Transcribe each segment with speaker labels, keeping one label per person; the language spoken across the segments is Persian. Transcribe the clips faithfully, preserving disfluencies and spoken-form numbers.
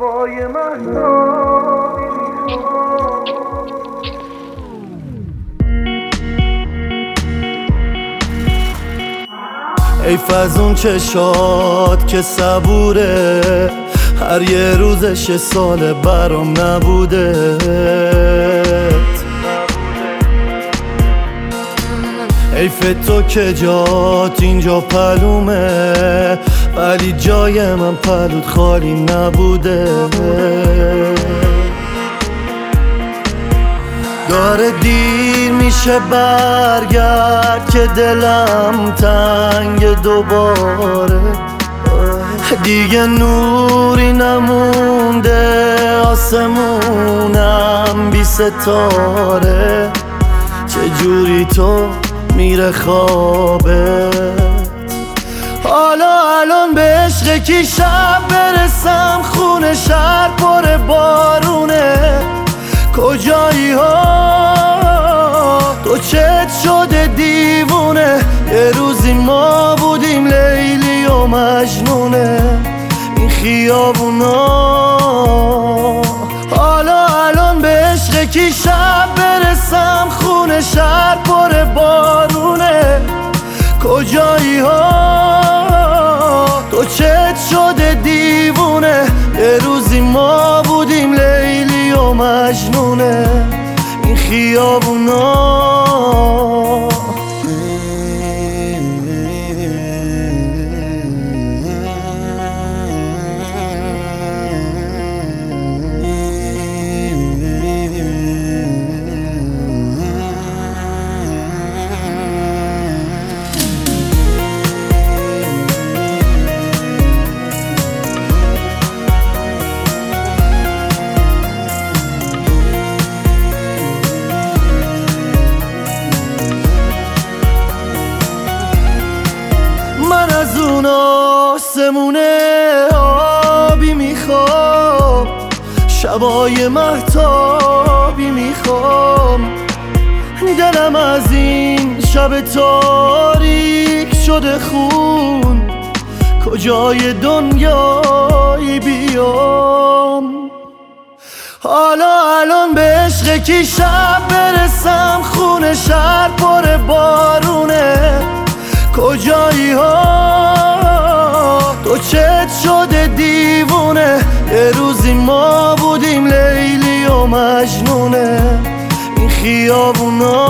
Speaker 1: شبای مهتابی میخوام.
Speaker 2: ای فزون چشات که صبوره، هر یه روزش یه سال برام نبوده. حیف تو که جات اینجا پلومه، ولی جای من پلوت خالی نبوده. داره دیر میشه برگرد که دلم تنگ دوباره. دیگه نوری نمونده، آسمونم بی ستاره. چجوری تو میره خوابت؟ حالا الان به عشق کی شب برسم؟ خونه شهر پر بارونه، کجایی ها؟ تو چت شده دیوونه. یه روزی ما بودیم لیلی و مجنونه این خیابونا. حالا الان به عشق کی شب برسم؟ خونه شهر پر بارونه، کجایی ها؟ تو چت شده دیوونه. یه روزی ما بودیم لیلی و مجنونه این خیابونا. من از اون آسمونه آبی میخوام، شبای مهتابی میخوام. دلم از این شب تاریک شده خون، کجای دنیایی بیام؟ حالا الان به عشق کی شب برسم؟ خونه شهر پر بارونه، کجایی ها؟ تو چت شده دیوونه. یه روزی ما بودیم لیلی و مجنونه این خیابونا.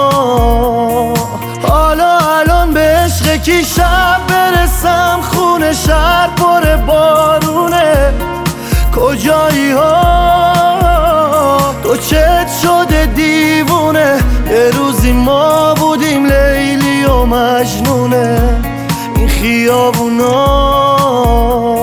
Speaker 2: حالا الان به عشق کی شب برسم؟ خونه شهر پر بارونه، کجایی ها؟ تو چت شده دیوونه. یه روزی ما بودیم لیلی و مجنونه این خیابونا.